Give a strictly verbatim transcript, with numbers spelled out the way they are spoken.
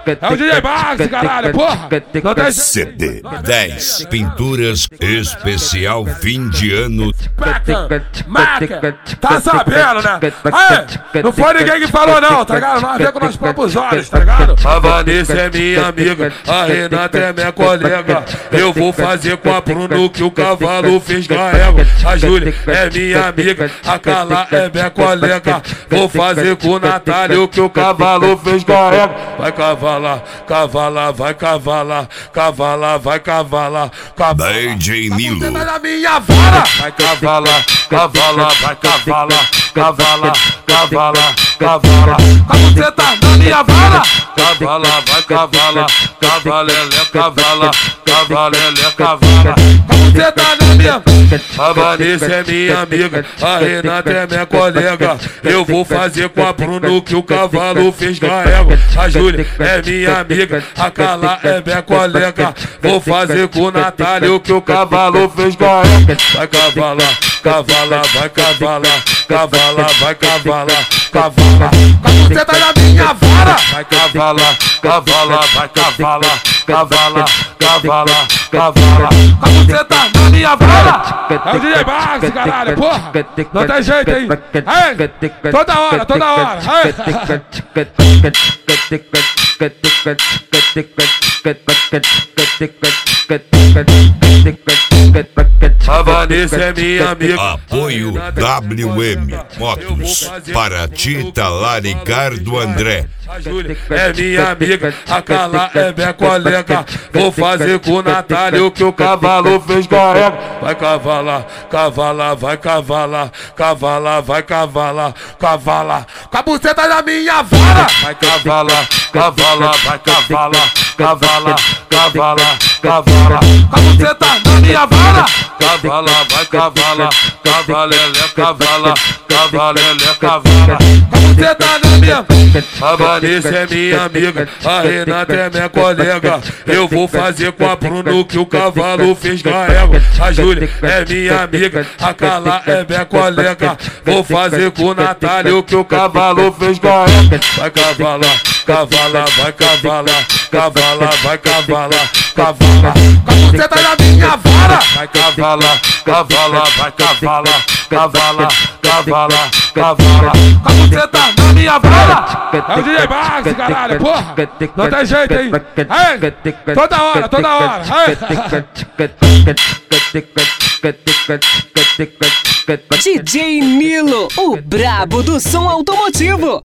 É o D J Max, caralho, porra! Não tem... C D dez Pinturas Especial Fim de Ano. Maca, tá sabendo, né? Aí, não foi ninguém que falou não, tá ligado? Nós vemos com nossos próprios olhos, tá ligado? A Vanessa é minha amiga, a Renata é minha colega. Eu vou fazer com a Bruno que o cavalo fez carrega. A Júlia é minha amiga, a Carla é minha colega. Vou fazer com o Natália o que o cavalo fez carrega. Vai cavalar, cavalar, vai cavalar, cavalar, vai cavalar, cavalar. D J Nilo. Na minha vara! Vai cavalar, cavalar, vai cavalar, cavalar, cavalar, cavalar. A buceta na minha vara! Cavala, vai cavala, cavalele, cavala, cavalele, cavala. A buceta na minha... A Vanessa é minha amiga, a Renata é minha colega. Eu vou fazer com a Bruno que o cavalo fez carrega. A Júlia é minha amiga, a Carla é minha colega. Vou fazer com o Natália o que o cavalo fez carrega. Vai cavalar, cavalar, vai cavalar, cavalar, vai cavalar, cavalar. A buceta na minha vara! Vai cavalar, cavalar, vai cavalar, cavalar, cavalar, cavalar. A buceta na minha vara! É o D J Max, caralho, porra! Não tem jeito, hein? Aí, toda hora, toda hora! Aí. A Vanessa é minha amiga. Apoio W M Motos, Paraty, Talaricardo, André. A Júlia é minha amiga, a Carla é minha colega. Vou fazer com o Natália o que o cavalo fez carrega. Vai cavalar, cavalar, vai cavalar, cavalar, vai cavalar, cavalar. Com a buceta na minha vara! Vai cavalar, cavalar, vai cavalar, cavalar, cavalar, cavalar. Com a buceta na minha vara! Cavala, vai cavala, cavalele, cavala, cavalele, cavala. A buceta na minha... A Vanessa é minha amiga, a Renata é minha colega. Eu vou fazer com a Bruno que o cavalo fez carrega. A Júlia é minha amiga, a Carla é minha colega. Vou fazer com o Natália o que o cavalo fez carrega. Vai cavalar, cavalar, vai cavalar, cavalar, vai cavalar, cavalar. Com a buceta na minha vara! Vai cavalar, cavalar, vai cavalar, cavalar, cavalar, cavalar. Com a buceta na minha vara! É o D J Max, caralho, porra! Não tem jeito, hein? Aí, toda hora, toda hora! Aí. D J Nilo, o brabo do som automotivo.